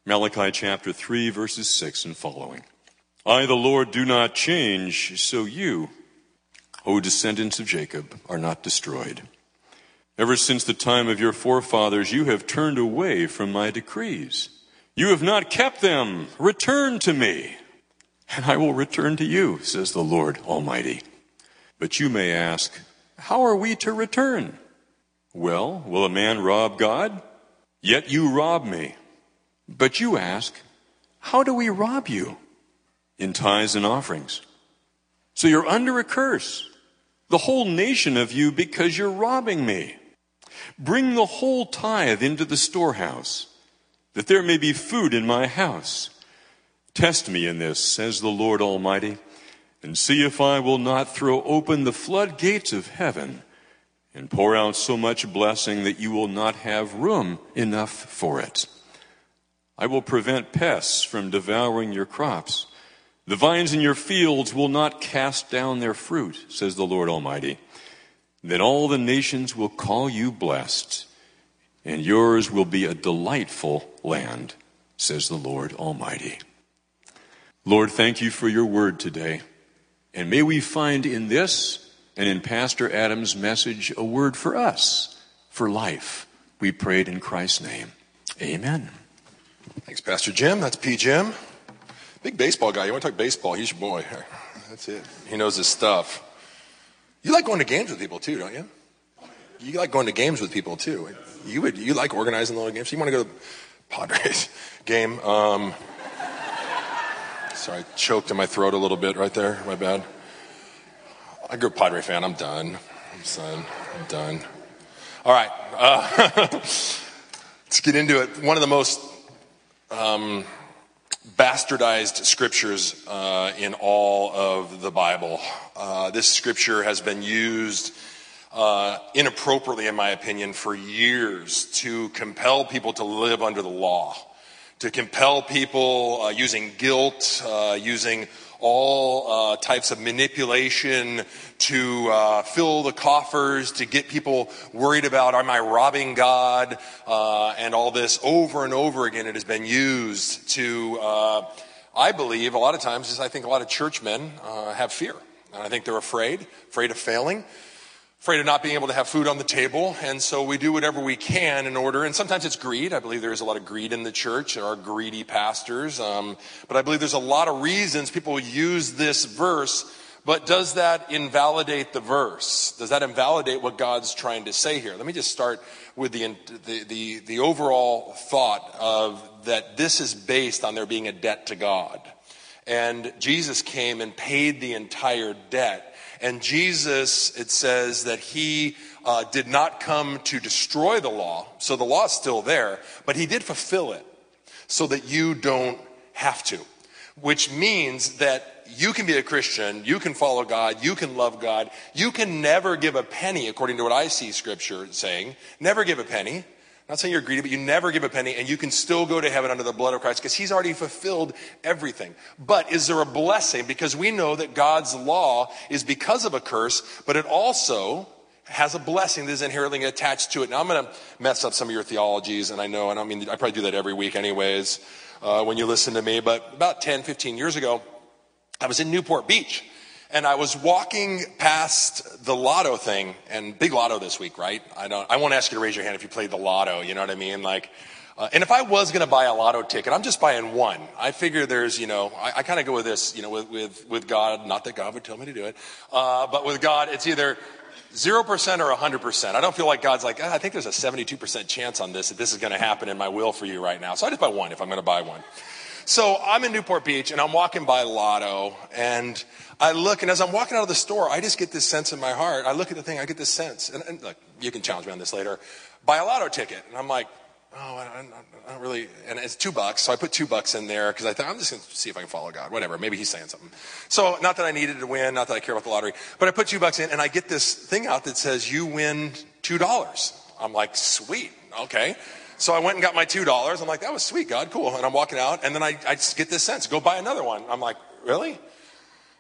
Malachi chapter 3, verses 6 and following. I, the Lord, do not change, so you, O descendants of Jacob, are not destroyed. Ever since the time of your forefathers, you have turned away from my decrees. You have not kept them. Return to me, and I will return to you, says the Lord Almighty. But you may ask, how are we to return? Well, will a man rob God? Yet you rob me. But you ask, how do we rob you? In tithes and offerings. So you're under a curse, the whole nation of you, because you're robbing me. Bring the whole tithe into the storehouse, that there may be food in my house. Test me in this, says the Lord Almighty, and see if I will not throw open the floodgates of heaven and pour out so much blessing that you will not have room enough for it. I will prevent pests from devouring your crops. The vines in your fields will not cast down their fruit, says the Lord Almighty. Then all the nations will call you blessed, and yours will be a delightful land, says the Lord Almighty. Lord, thank you for your word today. And may we find in this and in Pastor Adam's message a word for us, for life. We prayed in Christ's name. Amen. Thanks, Pastor Jim. That's P. Jim. Big baseball guy. You want to talk baseball? He's your boy. That's it. He knows his stuff. You like going to games with people too, don't you? You like going to games with people too. You like organizing little games. You want to go to the Padres game. Sorry, I choked in my throat a little bit right there. My bad. I grew up Padre fan. I'm done. I'm done. All right. Let's get into it. One of the most bastardized scriptures in all of the Bible. This scripture has been used inappropriately, in my opinion, for years to compel people to live under the law, to compel people using guilt, using all types of manipulation to fill the coffers, to get people worried about, am I robbing God? And all this over and over again, it has been used to, I believe, a lot of times, I think a lot of churchmen have fear. And I think they're afraid of failing, afraid of not being able to have food on the table. And so we do whatever we can in order. And sometimes it's greed. I believe there is a lot of greed in the church. There are greedy pastors. But I believe there's a lot of reasons people use this verse. But does that invalidate the verse? Does that invalidate what God's trying to say here? Let me just start with the overall thought of that this is based on there being a debt to God. And Jesus came and paid the entire debt. And Jesus, it says that he did not come to destroy the law. So the law is still there, but he did fulfill it so that you don't have to. Which means that you can be a Christian, you can follow God, you can love God. You can never give a penny, according to what I see Scripture saying. Never give a penny. I'm not saying you're greedy, but you never give a penny, and you can still go to heaven under the blood of Christ because he's already fulfilled everything. But is there a blessing? Because we know that God's law is because of a curse, but it also has a blessing that is inherently attached to it. Now, I'm going to mess up some of your theologies, and I know, and I mean, I probably do that every week anyways when you listen to me. But about 10, 15 years ago, I was in Newport Beach. And I was walking past the lotto thing, and big lotto this week, right? I won't ask you to raise your hand if you played the lotto, you know what I mean? Like, and if I was going to buy a lotto ticket, I'm just buying one. I figure there's, I kind of go with this, with God, not that God would tell me to do it, but with God, it's either 0% or 100%. I don't feel like God's like, I think there's a 72% chance on this, that this is going to happen in my will for you right now. So I just buy one if I'm going to buy one. So I'm in Newport Beach, and I'm walking by Lotto, and I look, and as I'm walking out of the store, I just get this sense in my heart. I look at the thing, I get this sense, and look, you can challenge me on this later. Buy a Lotto ticket, and I'm like, I don't really, and it's $2, so I put $2 in there, because I thought, I'm just going to see if I can follow God, whatever, maybe he's saying something. So, not that I needed to win, not that I care about the lottery, but I put $2 in, and I get this thing out that says, you win $2. I'm like, sweet, okay. So I went and got my $2. I'm like, that was sweet, God, cool. And I'm walking out, and then I just get this sense, go buy another one. I'm like, really?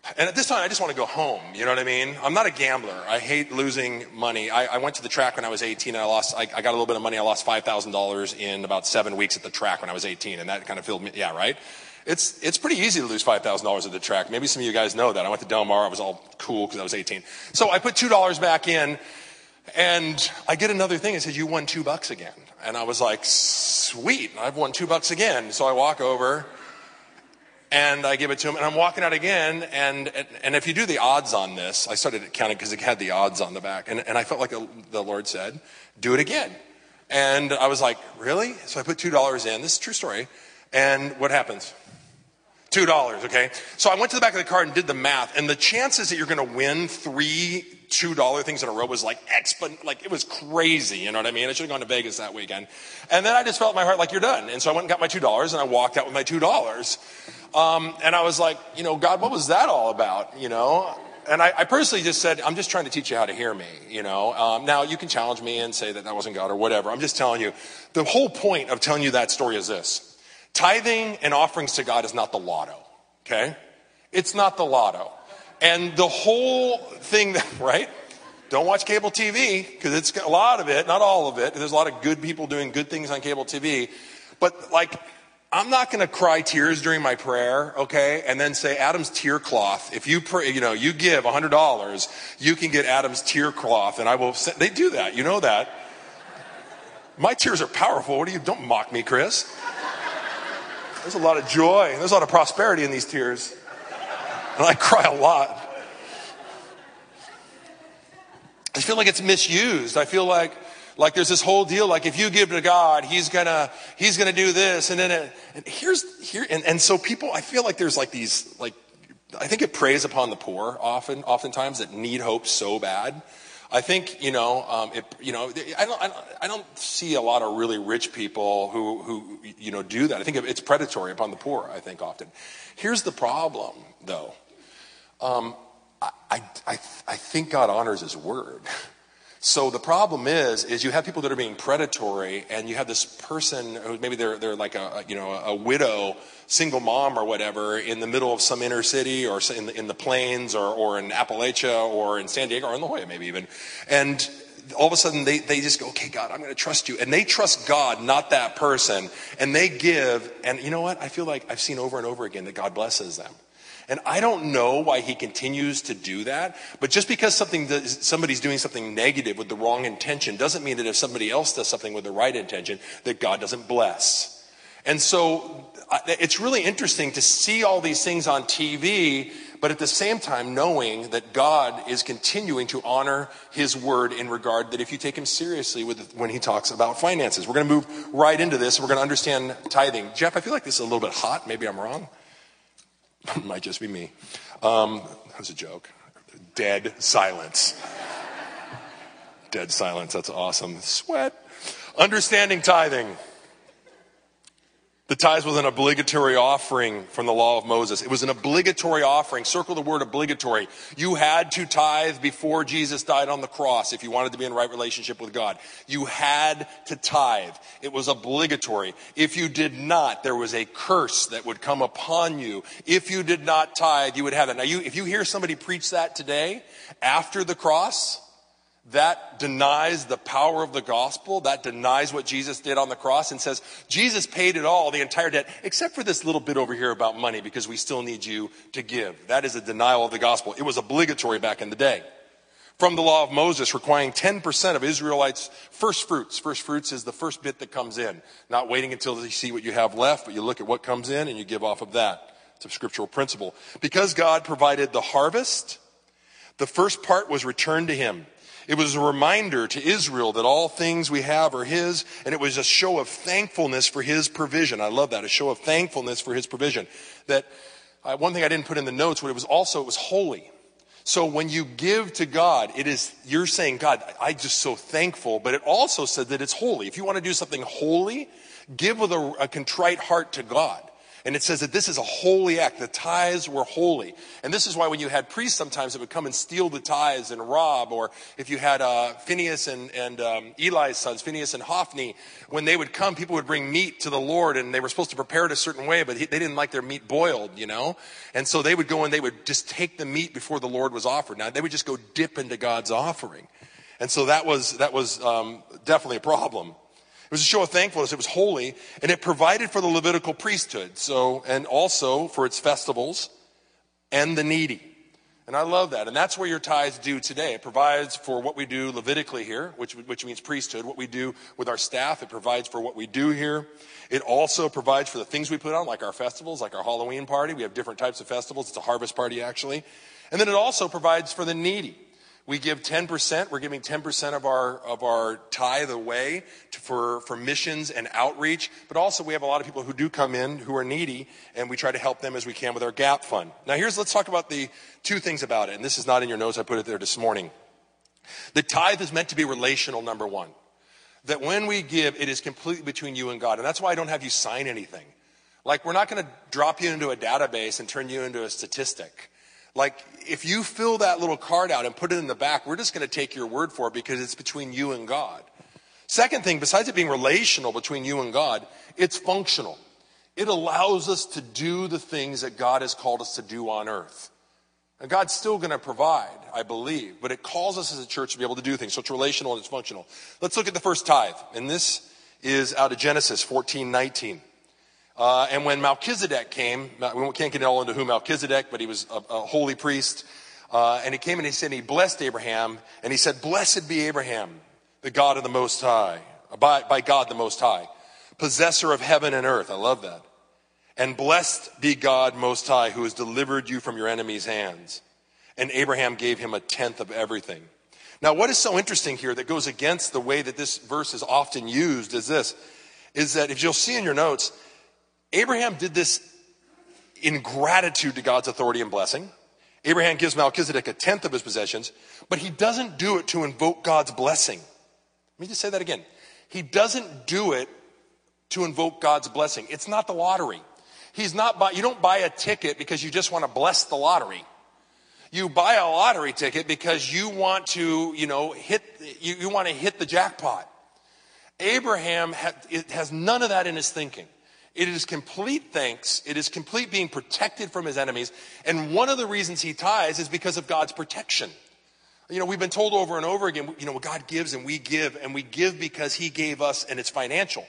And at this time, I just want to go home. You know what I mean? I'm not a gambler. I hate losing money. I went to the track when I was 18 and I got a little bit of money. I lost $5,000 in about 7 weeks at the track when I was 18. And that kind of filled me. Yeah, right? It's pretty easy to lose $5,000 at the track. Maybe some of you guys know that. I went to Del Mar. I was all cool because I was 18. So I put $2 back in and I get another thing. It says, you won $2 again. And I was like, sweet. I've won $2 again. So I walk over. And I give it to him, and I'm walking out again, and if you do the odds on this, I started counting because it had the odds on the back, and I felt like the Lord said, do it again. And I was like, really? So I put $2 in. This is a true story. And what happens? $2, okay? So I went to the back of the card and did the math, and the chances that you're going to win 3 $2 things in a row was like it was crazy, you know what I mean? I should have gone to Vegas that weekend. And then I just felt in my heart like, you're done. And so I went and got my $2, and I walked out with my $2. And I was like, God, what was that all about, And I personally just said, I'm just trying to teach you how to hear me, Now, you can challenge me and say that wasn't God or whatever. I'm just telling you, the whole point of telling you that story is this. Tithing and offerings to God is not the lotto, okay? It's not the lotto. And the whole thing right? Don't watch cable TV, because it's a lot of it, not all of it. There's a lot of good people doing good things on cable TV. But I'm not going to cry tears during my prayer, okay? And then say Adam's tear cloth. If you pray, you give $100, you can get Adam's tear cloth, and I will. They do that, you know that. My tears are powerful. Don't mock me, Chris. There's a lot of joy. There's a lot of prosperity in these tears. And I cry a lot. I feel like it's misused. I feel like there's this whole deal, like if you give to God, he's gonna do this, and then and so people, I feel like there's these I think it preys upon the poor oftentimes that need hope so bad. I think I don't see a lot of really rich people who do that. I think it's predatory upon the poor. I think often. Here's the problem, though. I think God honors His word. So the problem is you have people that are being predatory, and you have this person who maybe they're like a widow, single mom or whatever, in the middle of some inner city or in the plains or in Appalachia or in San Diego or in La Jolla maybe even, and all of a sudden they just go, okay, God, I'm going to trust you, and they trust God, not that person, and they give, and you know what? I feel like I've seen over and over again that God blesses them. And I don't know why He continues to do that, but just because somebody's doing something negative with the wrong intention doesn't mean that if somebody else does something with the right intention, that God doesn't bless. And so it's really interesting to see all these things on TV, but at the same time knowing that God is continuing to honor His word in regard that if you take Him seriously when He talks about finances. We're going to move right into this. We're going to understand tithing. Jeff, I feel like this is a little bit hot. Maybe I'm wrong. It might just be me. That was a joke. Dead silence. Dead silence. That's awesome. Sweat. Understanding tithing. The tithes was an obligatory offering from the law of Moses. It was an obligatory offering. Circle the word obligatory. You had to tithe before Jesus died on the cross if you wanted to be in right relationship with God. You had to tithe. It was obligatory. If you did not, there was a curse that would come upon you. If you did not tithe, you would have that. Now, if you hear somebody preach that today after the cross, that denies the power of the gospel. That denies what Jesus did on the cross and says, Jesus paid it all, the entire debt, except for this little bit over here about money because we still need you to give. That is a denial of the gospel. It was obligatory back in the day. From the law of Moses, requiring 10% of Israelites' first fruits. First fruits is the first bit that comes in. Not waiting until you see what you have left, but you look at what comes in and you give off of that. It's a scriptural principle. Because God provided the harvest, the first part was returned to Him. It was a reminder to Israel that all things we have are His, and it was a show of thankfulness for His provision. I love that, a show of thankfulness for His provision. That one thing I didn't put in the notes, but it was holy. So when you give to God, you're saying, God, I'm just so thankful, but it also said that it's holy. If you want to do something holy, give with a contrite heart to God. And it says that this is a holy act. The tithes were holy. And this is why when you had priests sometimes that would come and steal the tithes and rob, or if you had Phinehas and Eli's sons, Phinehas and Hophni, when they would come, people would bring meat to the Lord, and they were supposed to prepare it a certain way, but they didn't like their meat boiled, you know? And so they would go and they would just take the meat before the Lord was offered. Now, they would just go dip into God's offering. And so that was definitely a problem. It was a show of thankfulness. It was holy, and it provided for the Levitical priesthood. So, and also for its festivals and the needy. And I love that. And that's what your tithes do today. It provides for what we do Levitically here, which means priesthood. What we do with our staff, it provides for what we do here. It also provides for the things we put on, like our festivals, like our Halloween party. We have different types of festivals. It's a harvest party, actually. And then it also provides for the needy. We give 10%. We're giving 10% of our tithe away for missions and outreach. But also we have a lot of people who do come in who are needy, and we try to help them as we can with our GAP fund. Now let's talk about the two things about it. And this is not in your notes. I put it there this morning. The tithe is meant to be relational, number one. That when we give, it is completely between you and God. And that's why I don't have you sign anything. Like, we're not going to drop you into a database and turn you into a statistic. Like, if you fill that little card out and put it in the back, we're just going to take your word for it because it's between you and God. Second thing, besides it being relational between you and God, it's functional. It allows us to do the things that God has called us to do on earth. And God's still going to provide, I believe, but it calls us as a church to be able to do things. So it's relational and it's functional. Let's look at the first tithe. And this is out of Genesis 14:19. And when Melchizedek came, we can't get all into who Melchizedek, but he was a holy priest. And he came and he said, he blessed Abraham. And he said, blessed be Abraham, the God of the Most High, by God the Most High, possessor of heaven and earth. I love that. And blessed be God Most High, who has delivered you from your enemies' hands. And Abraham gave him 1/10 of everything. Now, what is so interesting here that goes against the way that this verse is often used is that if you'll see in your notes, Abraham did this in gratitude to God's authority and blessing. Abraham gives Melchizedek 1/10 of his possessions, but he doesn't do it to invoke God's blessing. Let me just say that again. He doesn't do it to invoke God's blessing. It's not the lottery. You don't buy a ticket because you just want to bless the lottery. You buy a lottery ticket because you want to, you want to hit the jackpot. Abraham has none of that in his thinking. It is complete thanks. It is complete being protected from his enemies. And one of the reasons he tithes is because of God's protection. We've been told over and over again, God gives and we give because he gave us, and it's financial.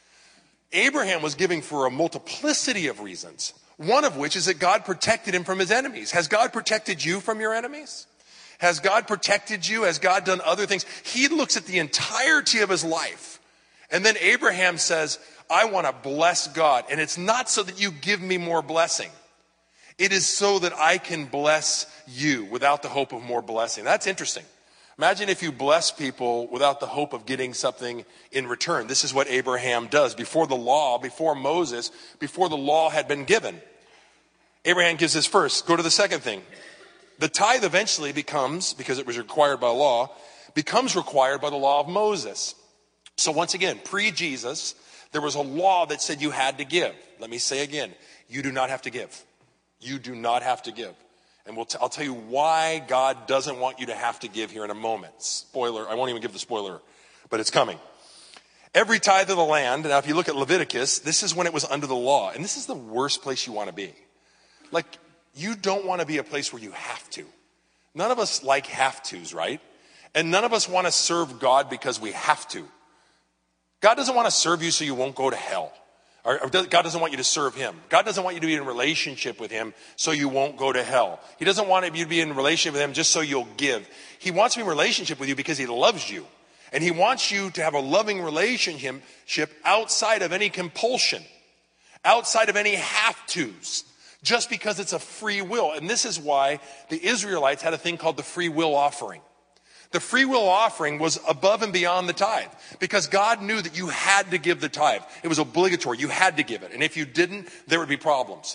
Abraham was giving for a multiplicity of reasons, one of which is that God protected him from his enemies. Has God protected you from your enemies? Has God protected you? Has God done other things? He looks at the entirety of his life. And then Abraham says, I want to bless God. And it's not so that you give me more blessing. It is so that I can bless you without the hope of more blessing. That's interesting. Imagine if you bless people without the hope of getting something in return. This is what Abraham does. Before the law, before Moses, before the law had been given, Abraham gives this first. Go to the second thing. The tithe eventually becomes, because it was required by law, becomes required by the law of Moses. So once again, pre-Jesus, there was a law that said you had to give. Let me say again, you do not have to give. You do not have to give. And I'll tell you why God doesn't want you to have to give here in a moment. Spoiler, I won't even give the spoiler, but it's coming. Every tithe of the land, now if you look at Leviticus, this is when it was under the law. And this is the worst place you want to be. Like, you don't want to be a place where you have to. None of us like have-tos, right? And none of us want to serve God because we have to. God doesn't want to serve you so you won't go to hell. Or God doesn't want you to serve him. God doesn't want you to be in a relationship with him so you won't go to hell. He doesn't want you to be in a relationship with him just so you'll give. He wants to be in a relationship with you because he loves you. And he wants you to have a loving relationship outside of any compulsion, outside of any have-tos, just because it's a free will. And this is why the Israelites had a thing called the free will offering. The free will offering was above and beyond the tithe because God knew that you had to give the tithe. It was obligatory. You had to give it. And if you didn't, there would be problems.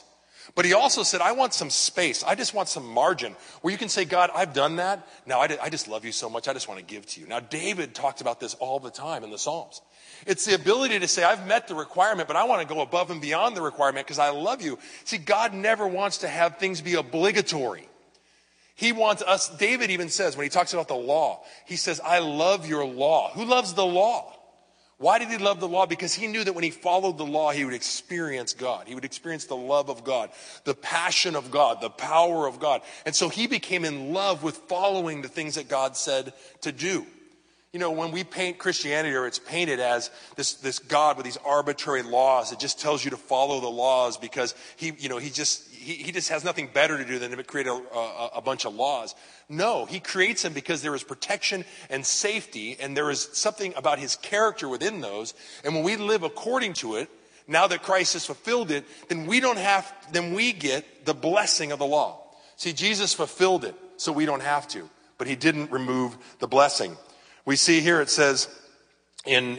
But he also said, I want some space. I just want some margin where you can say, God, I've done that. Now I just love you so much. I just want to give to you. Now, David talked about this all the time in the Psalms. It's the ability to say, I've met the requirement, but I want to go above and beyond the requirement because I love you. See, God never wants to have things be obligatory. He wants us, David even says, when he talks about the law, he says, I love your law. Who loves the law? Why did he love the law? Because he knew that when he followed the law, he would experience God. He would experience the love of God, the passion of God, the power of God. And so he became in love with following the things that God said to do. You know, when we paint Christianity, or it's painted as this God with these arbitrary laws, it just tells you to follow the laws because he just has nothing better to do than to create a bunch of laws. No, he creates them because there is protection and safety, and there is something about his character within those. And when we live according to it, now that Christ has fulfilled it, then we get the blessing of the law. See, Jesus fulfilled it, so we don't have to, but he didn't remove the blessing. We see here it says in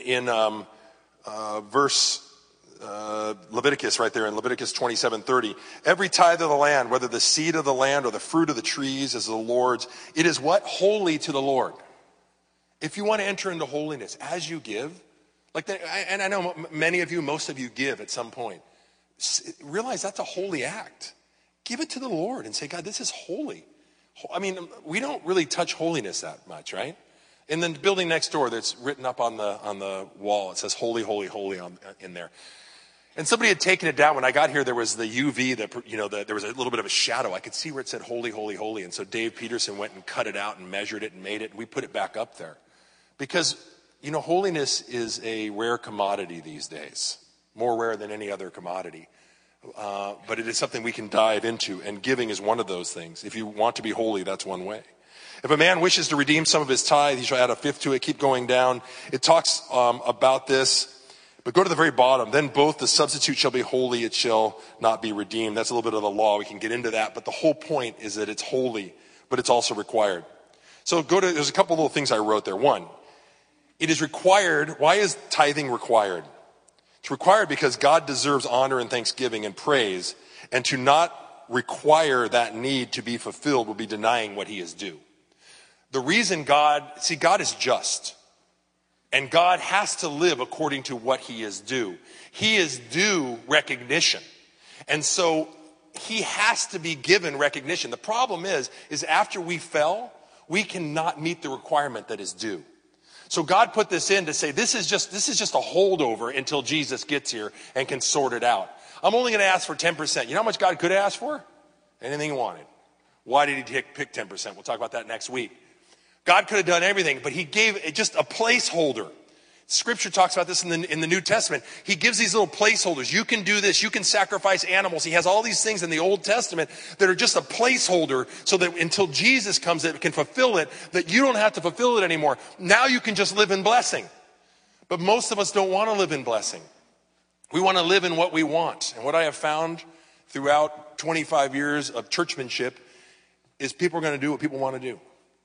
verse Leviticus right there in Leviticus 27:30, every tithe of the land, whether the seed of the land or the fruit of the trees is the Lord's, it is what? Holy to the Lord. If you want to enter into holiness as you give, and I know many of you, most of you give at some point, realize that's a holy act. Give it to the Lord and say, God, this is holy. I mean, we don't really touch holiness that much, right? And then the building next door that's written up on the wall, it says holy, holy, holy in there. And somebody had taken it down. When I got here, there was the UV, there was a little bit of a shadow. I could see where it said holy, holy, holy. And so Dave Peterson went and cut it out and measured it and made it. And we put it back up there. Because, holiness is a rare commodity these days. More rare than any other commodity. But it is something we can dive into. And giving is one of those things. If you want to be holy, that's one way. If a man wishes to redeem some of his tithe, he shall add a fifth to it. Keep going down. It talks about this. But go to the very bottom. Then both the substitute shall be holy, it shall not be redeemed. That's a little bit of the law. We can get into that. But the whole point is that it's holy, but it's also required. So there's a couple little things I wrote there. One, it is required. Why is tithing required? It's required because God deserves honor and thanksgiving and praise. And to not require that need to be fulfilled will be denying what he is due. The reason God is just. And God has to live according to what he is due. He is due recognition. And so he has to be given recognition. The problem is after we fell, we cannot meet the requirement that is due. So God put this in to say, this is just a holdover until Jesus gets here and can sort it out. I'm only going to ask for 10%. You know how much God could ask for? Anything he wanted. Why did he pick 10%? We'll talk about that next week. God could have done everything, but he gave it just a placeholder. Scripture talks about this in the New Testament. He gives these little placeholders. You can do this. You can sacrifice animals. He has all these things in the Old Testament that are just a placeholder so that until Jesus comes, it can fulfill it, that you don't have to fulfill it anymore. Now you can just live in blessing. But most of us don't want to live in blessing. We want to live in what we want. And what I have found throughout 25 years of churchmanship is people are going to do what people want to do.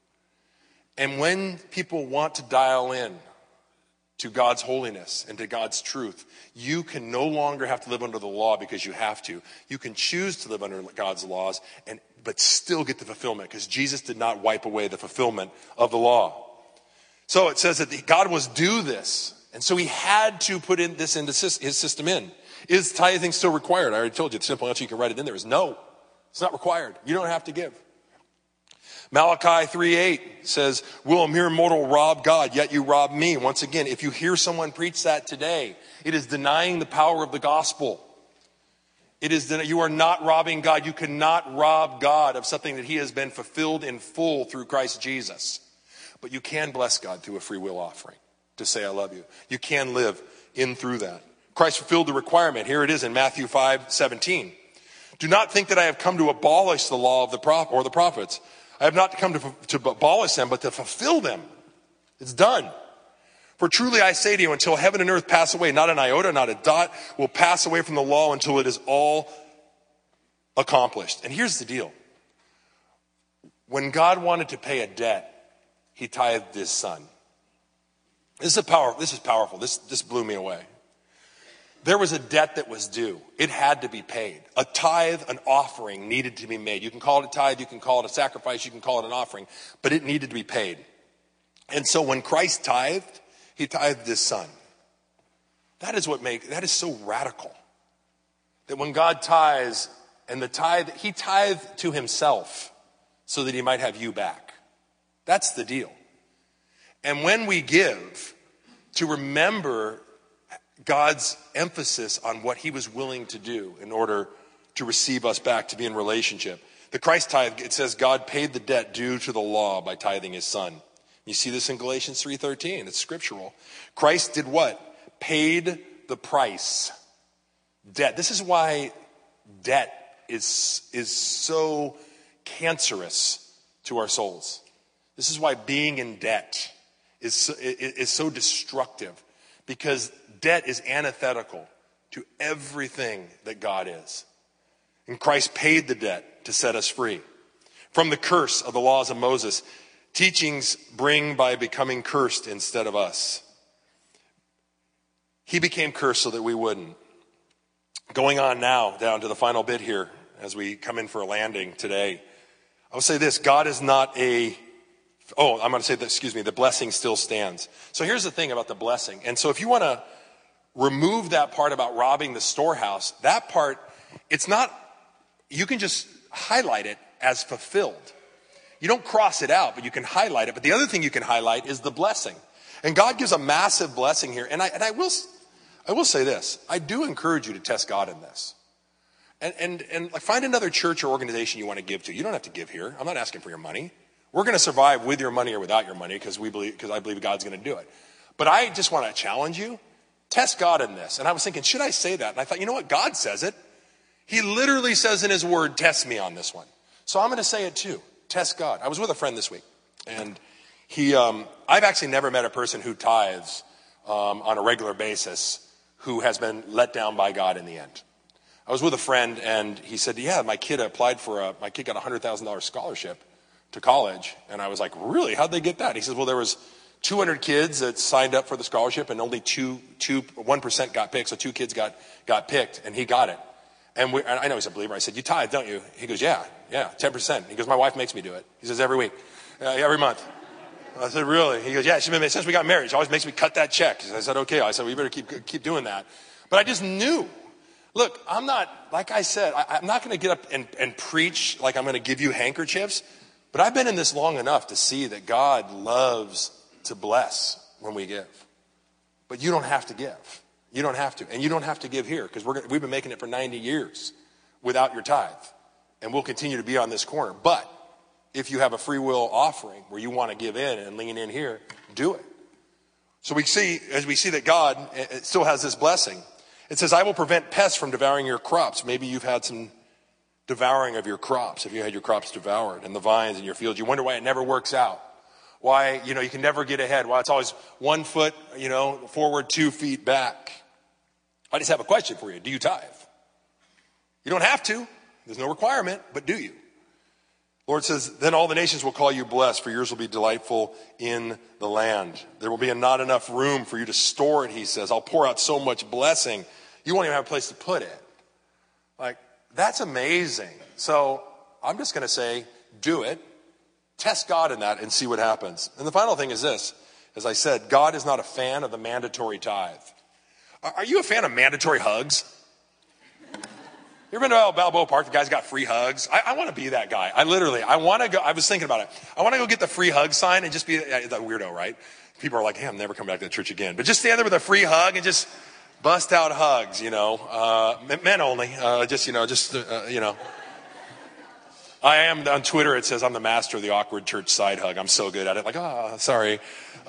And when people want to dial in to God's holiness and to God's truth, you can no longer have to live under the law because you have to. You can choose to live under God's laws but still get the fulfillment because Jesus did not wipe away the fulfillment of the law. So it says that God was due this. And so he had to put in this into his system in. Is tithing still required? I already told you the simple answer, you can write it in there, is no. It's not required. You don't have to give. Malachi 3:8 says, will a mere mortal rob God, yet you rob me? Once again, if you hear someone preach that today, it is denying the power of the gospel. You are not robbing God. You cannot rob God of something that he has been fulfilled in full through Christ Jesus. But you can bless God through a free will offering to say, I love you. You can live in through that. Christ fulfilled the requirement. Here it is in Matthew 5:17. Do not think that I have come to abolish the law of the prophets. I have not come to abolish them, but to fulfill them. It's done. For truly I say to you, until heaven and earth pass away, not an iota, not a dot will pass away from the law until it is all accomplished. And here's the deal. When God wanted to pay a debt, he tithed his son. This is powerful. This blew me away. There was a debt that was due. It had to be paid. A tithe, an offering needed to be made. You can call it a tithe, you can call it a sacrifice, you can call it an offering, but it needed to be paid. And so when Christ tithed, he tithed his son. That is so radical. That when God tithes, and he tithed to himself so that he might have you back. That's the deal. And when we give, to remember God's emphasis on what he was willing to do in order to receive us back, to be in relationship. The Christ tithe, it says God paid the debt due to the law by tithing his son. You see this in Galatians 3:13. It's scriptural. Christ did what? Paid the price. Debt. This is why debt is so cancerous to our souls. This is why being in debt is so destructive, because debt is antithetical to everything that God is. And Christ paid the debt to set us free from the curse of the laws of Moses. Teachings bring by becoming cursed instead of us. He became cursed so that we wouldn't. Going on now, down to the final bit here, as we come in for a landing today. I will say this, God is not the blessing still stands. So here's the thing about the blessing. And so if you want to remove that part about robbing the storehouse, that part, you can just highlight it as fulfilled. You don't cross it out, but you can highlight it. But the other thing you can highlight is the blessing. And God gives a massive blessing here. And I will say this. I do encourage you to test God in this. And find another church or organization you want to give to. You don't have to give here. I'm not asking for your money. We're going to survive with your money or without your money because I believe God's going to do it. But I just want to challenge you. Test God in this. And I was thinking, should I say that? And I thought, you know what? God says it. He literally says in his word, test me on this one. So I'm going to say it too. Test God. I was with a friend this week, and I've actually never met a person who tithes on a regular basis who has been let down by God in the end. I was with a friend, and he said, yeah, my kid got a $100,000 scholarship to college. And I was like, really? How'd they get that? He says, well, there was 200 kids that signed up for the scholarship, and only 1% got picked. So 2 kids got picked, and he got it. And I know he's a believer. I said, you tithe, don't you? He goes, yeah, 10%. He goes, my wife makes me do it. He says, every week, every month. I said, really? He goes, yeah, since we got married, she always makes me cut that check. I said, okay. I said, well, you better keep doing that. But I just knew. Look, I'm not, like I said, I'm not going to get up and preach like I'm going to give you handkerchiefs. But I've been in this long enough to see that God loves to bless when we give. But you don't have to give. You don't have to. And you don't have to give here, because we've been making it for 90 years without your tithe. And we'll continue to be on this corner. But if you have a free will offering where you want to give in and lean in here, do it. So as we see that God still has this blessing. It says, I will prevent pests from devouring your crops. Maybe you've had some devouring of your crops. If you had your crops devoured and the vines in your fields, you wonder why it never works out. Why, you can never get ahead. Why it's always 1 foot, forward, 2 feet back. I just have a question for you. Do you tithe? You don't have to. There's no requirement, but do you? Lord says, then all the nations will call you blessed, for yours will be delightful in the land. There will be not enough room for you to store it, he says. I'll pour out so much blessing, you won't even have a place to put it. That's amazing. So I'm just going to say, do it. Test God in that and see what happens. And the final thing is this. As I said, God is not a fan of the mandatory tithe. Are you a fan of mandatory hugs? You ever been to Balboa Park? The guy's got free hugs. I want to be that guy. I want to go. I was thinking about it. I want to go get the free hug sign and just be that weirdo, right? People are like, hey, I'm never coming back to the church again. But just stand there with a free hug and just bust out hugs, men only. I am on Twitter. It says I'm the master of the awkward church side hug. I'm so good at it. Sorry.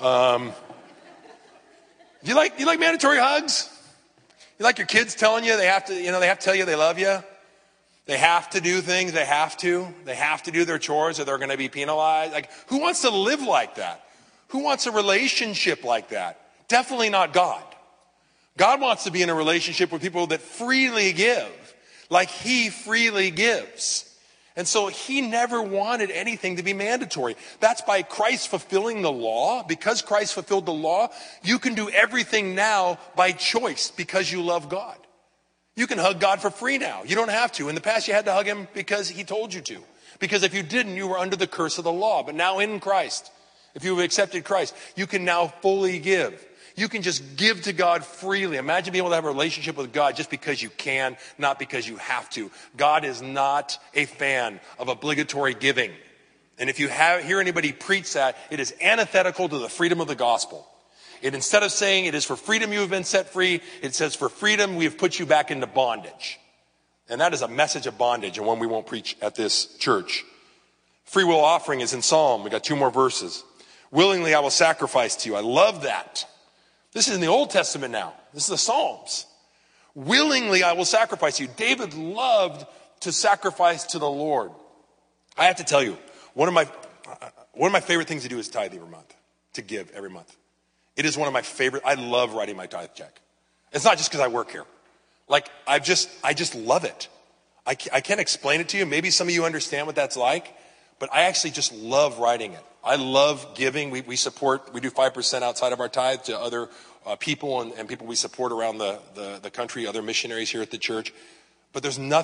You like mandatory hugs? You like your kids telling you they have to tell you they love you? They have to do things. They have to do their chores or they're going to be penalized. Who wants to live like that? Who wants a relationship like that? Definitely not God. God wants to be in a relationship with people that freely give, like he freely gives. And so he never wanted anything to be mandatory. That's by Christ fulfilling the law. Because Christ fulfilled the law, you can do everything now by choice because you love God. You can hug God for free now. You don't have to. In the past, you had to hug him because he told you to. Because if you didn't, you were under the curse of the law. But now in Christ, if you have accepted Christ, you can now fully give. You can just give to God freely. Imagine being able to have a relationship with God just because you can, not because you have to. God is not a fan of obligatory giving. And if you hear anybody preach that, it is antithetical to the freedom of the gospel. Instead of saying it is for freedom you have been set free, it says for freedom we have put you back into bondage. And that is a message of bondage, and one we won't preach at this church. Free will offering is in Psalm. We got 2 more verses. Willingly I will sacrifice to you. I love that. This is in the Old Testament now. This is the Psalms. Willingly I will sacrifice to you. David loved to sacrifice to the Lord. I have to tell you, one of my favorite things to do is tithe every month, to give every month. It is one of my favorite. I love writing my tithe check. It's not just because I work here. Like, I just love it. I can't explain it to you. Maybe some of you understand what that's like, but I actually just love writing it. I love giving. We do 5% outside of our tithe to other people and people we support around the country, other missionaries here at the church. But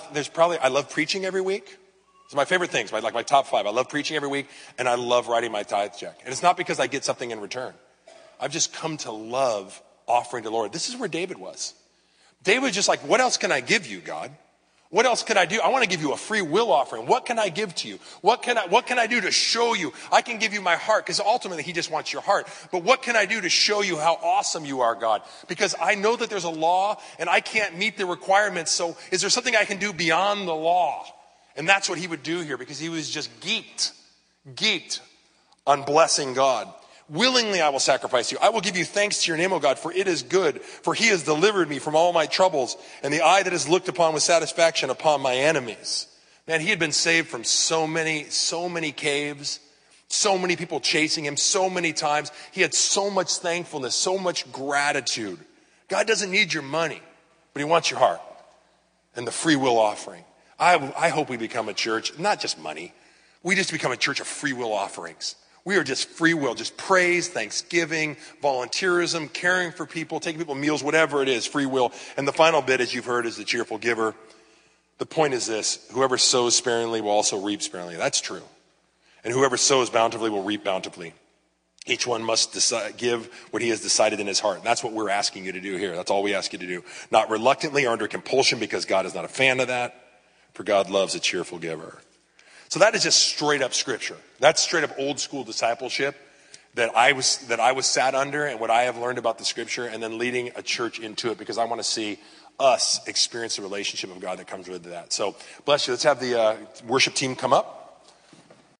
I love preaching every week. It's my favorite things, my top 5. I love preaching every week, and I love writing my tithe check. And it's not because I get something in return. I've just come to love offering to the Lord. This is where David was. David was just like, what else can I give you, God? What else can I do? I want to give you a free will offering. What can I give to you? What can I do to show you? I can give you my heart, because ultimately he just wants your heart. But what can I do to show you how awesome you are, God? Because I know that there's a law and I can't meet the requirements. So is there something I can do beyond the law? And that's what he would do here, because he was just geeked on blessing God. Willingly I will sacrifice you. I will give you thanks to your name, O God, for it is good. For he has delivered me from all my troubles, and the eye that has looked upon with satisfaction upon my enemies. Man, he had been saved from so many caves, so many people chasing him, so many times. He had so much thankfulness, so much gratitude. God doesn't need your money, but he wants your heart and the free will offering. I hope we become a church, not just money. We just become a church of free will offerings. We are just free will, just praise, thanksgiving, volunteerism, caring for people, taking people meals, whatever it is, free will. And the final bit, as you've heard, is the cheerful giver. The point is this: whoever sows sparingly will also reap sparingly. That's true. And whoever sows bountifully will reap bountifully. Each one must give what he has decided in his heart. And that's what we're asking you to do here. That's all we ask you to do. Not reluctantly or under compulsion, because God is not a fan of that. For God loves a cheerful giver. So that is just straight up scripture. That's straight up old school discipleship that I was sat under, and what I have learned about the scripture, and then leading a church into it, because I want to see us experience the relationship of God that comes with that. So bless you. Let's have the worship team come up.